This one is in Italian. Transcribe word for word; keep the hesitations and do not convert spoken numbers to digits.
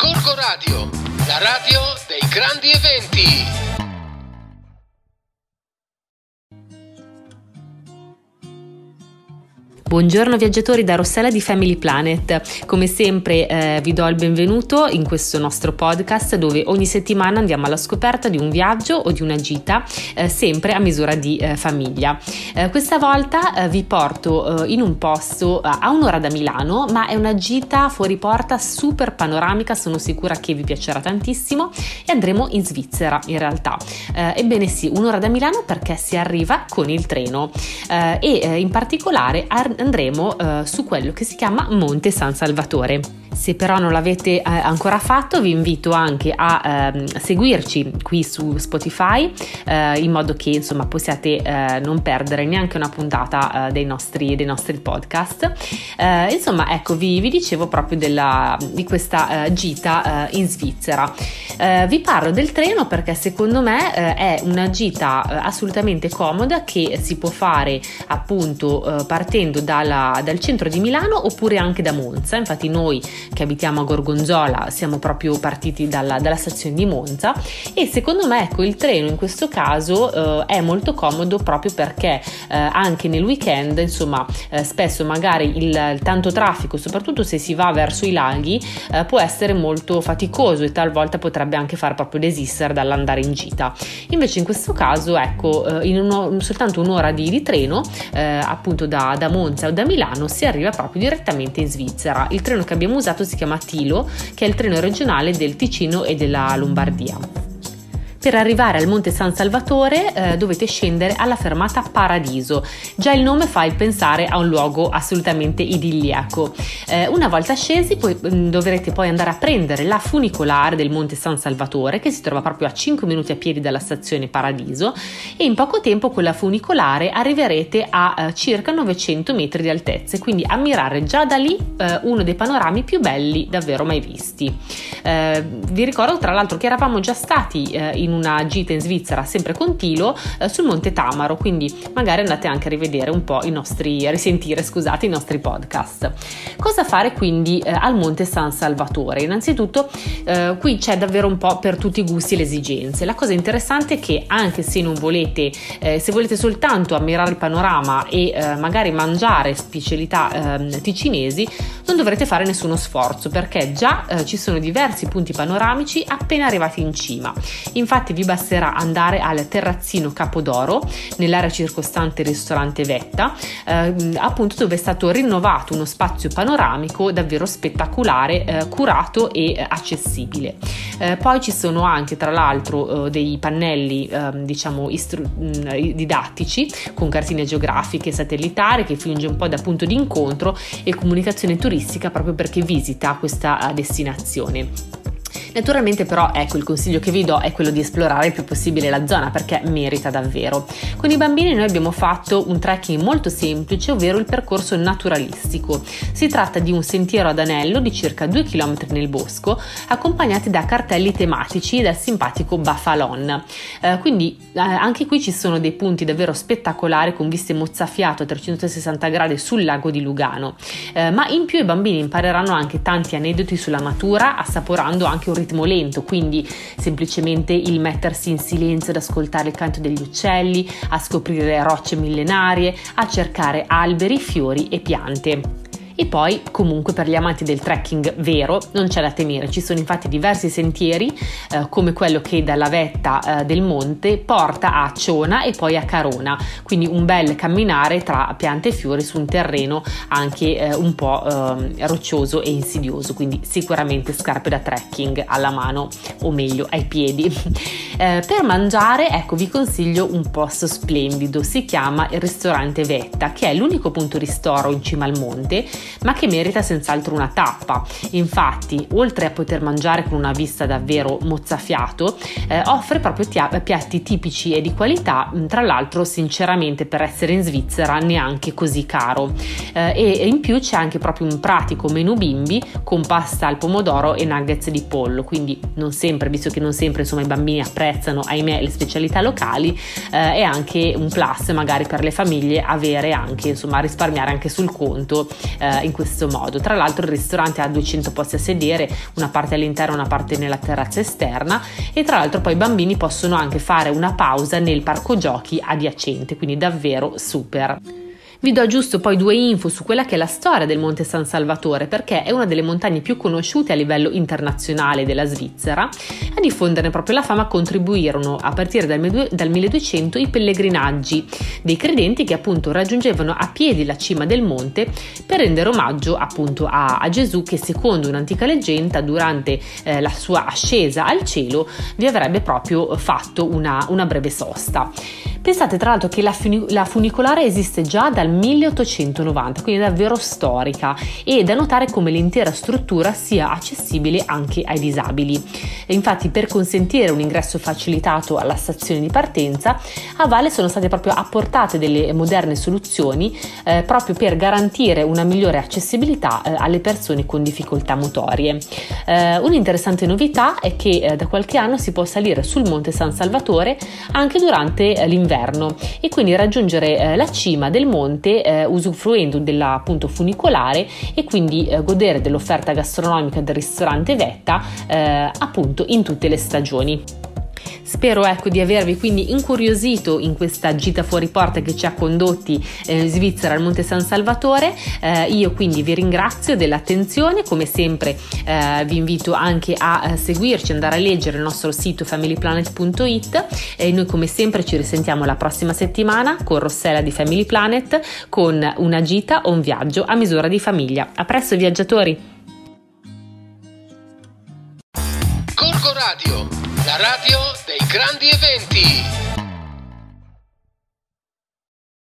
Gorgo Radio, la radio dei grandi eventi. Buongiorno viaggiatori da Rossella di Family Planet. Come sempre eh, vi do il benvenuto in questo nostro podcast dove ogni settimana andiamo alla scoperta di un viaggio o di una gita eh, sempre a misura di eh, famiglia. Eh, questa volta eh, vi porto eh, in un posto eh, a un'ora da Milano, ma è una gita fuori porta super panoramica, sono sicura che vi piacerà tantissimo, e andremo in Svizzera in realtà. Eh, ebbene sì, un'ora da Milano perché si arriva con il treno eh, e eh, in particolare ar- andremo uh, su quello che si chiama Monte San Salvatore. Se però non l'avete eh, ancora fatto, vi invito anche a eh, seguirci qui su Spotify eh, in modo che insomma possiate eh, non perdere neanche una puntata eh, dei nostri dei nostri podcast. Eh, insomma, ecco, vi, vi dicevo proprio della, di questa eh, gita eh, in Svizzera. Eh, vi parlo del treno perché secondo me eh, è una gita eh, assolutamente comoda che si può fare appunto eh, partendo dalla, dal centro di Milano oppure anche da Monza. Infatti noi che abitiamo a Gorgonzola siamo proprio partiti dalla, dalla stazione di Monza, e secondo me ecco il treno in questo caso eh, è molto comodo proprio perché eh, anche nel weekend insomma eh, spesso magari il, il tanto traffico, soprattutto se si va verso i laghi, eh, può essere molto faticoso e talvolta potrebbe anche far proprio desistere dall'andare in gita. Invece in questo caso ecco eh, in uno, soltanto un'ora di, di treno eh, appunto da, da Monza o da Milano si arriva proprio direttamente in Svizzera. Il treno che abbiamo usato si chiama Tilo, che è il treno regionale del Ticino e della Lombardia. Per arrivare al Monte San Salvatore eh, dovete scendere alla fermata Paradiso. Già il nome fa il pensare a un luogo assolutamente idilliaco. Eh, una volta scesi poi, mh, dovrete poi andare a prendere la funicolare del Monte San Salvatore, che si trova proprio a cinque minuti a piedi dalla stazione Paradiso, e in poco tempo con la funicolare arriverete a eh, circa novecento metri di altezza, quindi ammirare già da lì eh, uno dei panorami più belli davvero mai visti. Eh, vi ricordo tra l'altro che eravamo già stati eh, in una gita in Svizzera sempre con Tilo eh, sul Monte Tamaro, quindi magari andate anche a rivedere un po' i nostri, a risentire scusate i nostri podcast. Cosa fare quindi eh, al Monte San Salvatore? Innanzitutto eh, qui c'è davvero un po' per tutti i gusti e le esigenze. La cosa interessante è che anche se non volete eh, se volete soltanto ammirare il panorama e eh, magari mangiare specialità eh, ticinesi, non dovrete fare nessuno sforzo perché già eh, ci sono diversi punti panoramici appena arrivati in cima. Infatti vi basterà andare al terrazzino Capodoro nell'area circostante il ristorante Vetta, eh, appunto dove è stato rinnovato uno spazio panoramico davvero spettacolare, eh, curato e eh, accessibile. Eh, poi ci sono anche tra l'altro eh, dei pannelli eh, diciamo istru- mh, didattici con cartine geografiche e satellitari che funge un po' da punto di incontro e comunicazione turistica proprio per chi visita questa uh, destinazione. Naturalmente però ecco il consiglio che vi do è quello di esplorare il più possibile la zona perché merita davvero. Con i bambini noi abbiamo fatto un trekking molto semplice, ovvero il percorso naturalistico. Si tratta di un sentiero ad anello di circa due chilometri nel bosco, accompagnati da cartelli tematici e dal simpatico Bafalon. Eh, quindi eh, anche qui ci sono dei punti davvero spettacolari con viste mozzafiato a trecentosessanta gradi sul lago di Lugano, eh, ma in più i bambini impareranno anche tanti aneddoti sulla natura, assaporando anche un ritmo lento, quindi semplicemente il mettersi in silenzio ad ascoltare il canto degli uccelli, a scoprire rocce millenarie, a cercare alberi, fiori e piante. E poi comunque per gli amanti del trekking vero non c'è da temere, ci sono infatti diversi sentieri eh, come quello che dalla vetta eh, del monte porta a Ciona e poi a Carona, quindi un bel camminare tra piante e fiori su un terreno anche eh, un po' eh, roccioso e insidioso, quindi sicuramente scarpe da trekking alla mano, o meglio ai piedi. Eh, per mangiare ecco vi consiglio un posto splendido, si chiama il ristorante Vetta, che è l'unico punto ristoro in cima al monte ma che merita senz'altro una tappa. Infatti, oltre a poter mangiare con una vista davvero mozzafiato, eh, offre proprio tia- piatti tipici e di qualità, tra l'altro sinceramente per essere in Svizzera neanche così caro. Eh, e in più c'è anche proprio un pratico menù bimbi con pasta al pomodoro e nuggets di pollo, quindi non sempre, visto che non sempre insomma i bambini apprezzano ahimè le specialità locali, eh, è anche un plus magari per le famiglie avere anche insomma risparmiare anche sul conto eh, eh, in questo modo. Tra l'altro il ristorante ha duecento posti a sedere, una parte all'interno, una parte nella terrazza esterna, e tra l'altro poi i bambini possono anche fare una pausa nel parco giochi adiacente, quindi davvero super. Vi do giusto poi due info su quella che è la storia del Monte San Salvatore, perché è una delle montagne più conosciute a livello internazionale della Svizzera. A diffonderne proprio la fama contribuirono a partire dal, dal milleduecento i pellegrinaggi dei credenti che appunto raggiungevano a piedi la cima del monte per rendere omaggio appunto a, a Gesù, che secondo un'antica leggenda durante eh, la sua ascesa al cielo vi avrebbe proprio fatto una, una breve sosta. Pensate tra l'altro che la, funi- la funicolare esiste già dal milleottocentonovanta, quindi è davvero storica, e da notare come l'intera struttura sia accessibile anche ai disabili. E infatti, per consentire un ingresso facilitato alla stazione di partenza, a valle sono state proprio apportate delle moderne soluzioni eh, proprio per garantire una migliore accessibilità eh, alle persone con difficoltà motorie. Eh, un'interessante novità è che eh, da qualche anno si può salire sul Monte San Salvatore anche durante eh, l'inverno, e quindi raggiungere eh, la cima del monte eh, usufruendo della appunto funicolare, e quindi eh, godere dell'offerta gastronomica del ristorante Vetta eh, appunto in tutte le stagioni. Spero ecco di avervi quindi incuriosito in questa gita fuori porta che ci ha condotti eh, in Svizzera al Monte San Salvatore. Eh, io quindi vi ringrazio dell'attenzione, come sempre eh, vi invito anche a eh, seguirci, andare a leggere il nostro sito family planet punto it, e noi come sempre ci risentiamo la prossima settimana con Rossella di Family Planet con una gita o un viaggio a misura di famiglia. A presto viaggiatori! Gorgo Radio, la radio dei grandi eventi.